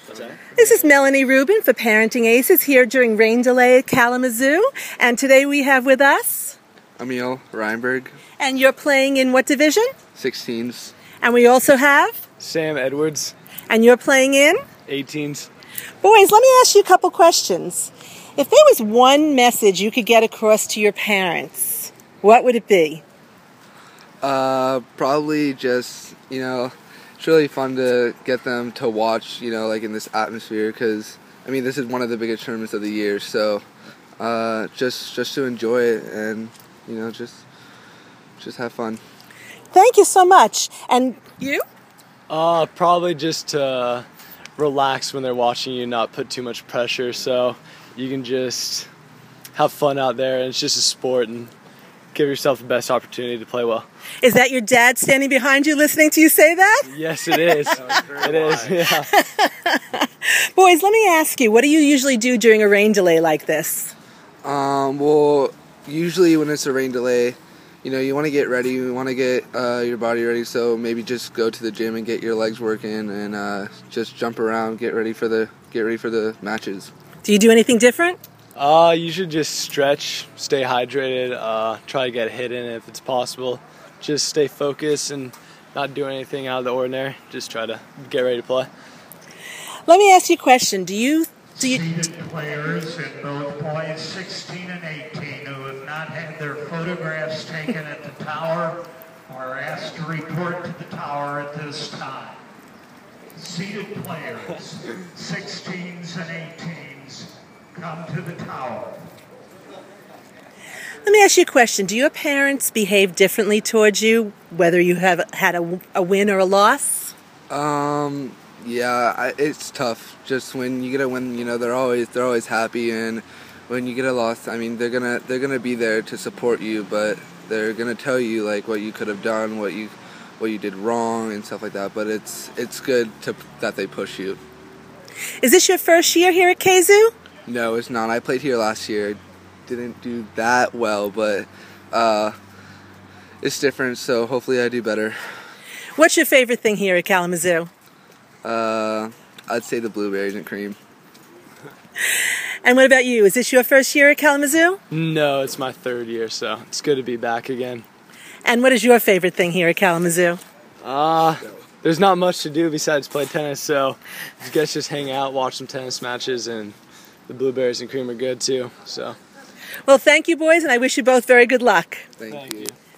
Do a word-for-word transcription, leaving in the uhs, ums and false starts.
This is Melanie Rubin for Parenting Aces here during rain delay at Kalamazoo. And today we have with us Emil Reinberg. And you're playing in what division? sixteens. And we also have Sam Edwards. And you're playing in? eighteens. Boys, let me ask you a couple questions. If there was one message you could get across to your parents, what would it be? Uh, probably just, you know, it's really fun to get them to watch, you know, like in this atmosphere, because, I mean, this is one of the biggest tournaments of the year, so uh, just just to enjoy it and, you know, just just have fun. Thank you so much. And you? Uh, probably just to relax when they're watching you, not put too much pressure, so you can just have fun out there, and it's just a sport, and give yourself the best opportunity to play well. Is that your dad standing behind you listening to you say that? Yes, it is. It is, yeah. Boys, let me ask you, what do you usually do during a rain delay like this? Um, well, usually when it's a rain delay, you know, you want to get ready, you want to get uh, your body ready, so maybe just go to the gym and get your legs working and uh, just jump around, get ready for the get ready for the matches. Do you do anything different? Uh, you should just stretch, stay hydrated, uh, try to get a hit in if it's possible. Just stay focused and not do anything out of the ordinary. Just try to get ready to play. Let me ask you a question. Do you... Do you Seated players in both points sixteen and eighteen who have not had their photographs taken at the tower are asked to report to the tower at this time. Seated players, sixteens and eighteens, come to the tower. Let me ask you a question. Do your parents behave differently towards you, whether you have had a, a win or a loss? Um, yeah, I, it's tough. Just when you get a win, you know, they're always they're always happy, and when you get a loss, I mean, they're gonna they're gonna be there to support you, but they're gonna tell you like what you could have done, what you what you did wrong, and stuff like that. But it's it's good to that they push you. Is this your first year here at K Z U? No, it's not. I played here last year. Didn't do that well, but uh, it's different, so hopefully I do better. What's your favorite thing here at Kalamazoo? Uh, I'd say the blueberries and cream. And what about you? Is this your first year at Kalamazoo? No, it's my third year, so it's good to be back again. And what is your favorite thing here at Kalamazoo? Uh, there's not much to do besides play tennis, so I guess just hang out, watch some tennis matches, and the blueberries and cream are good too, so... Well, thank you, boys, and I wish you both very good luck. Thank, Thank you. you.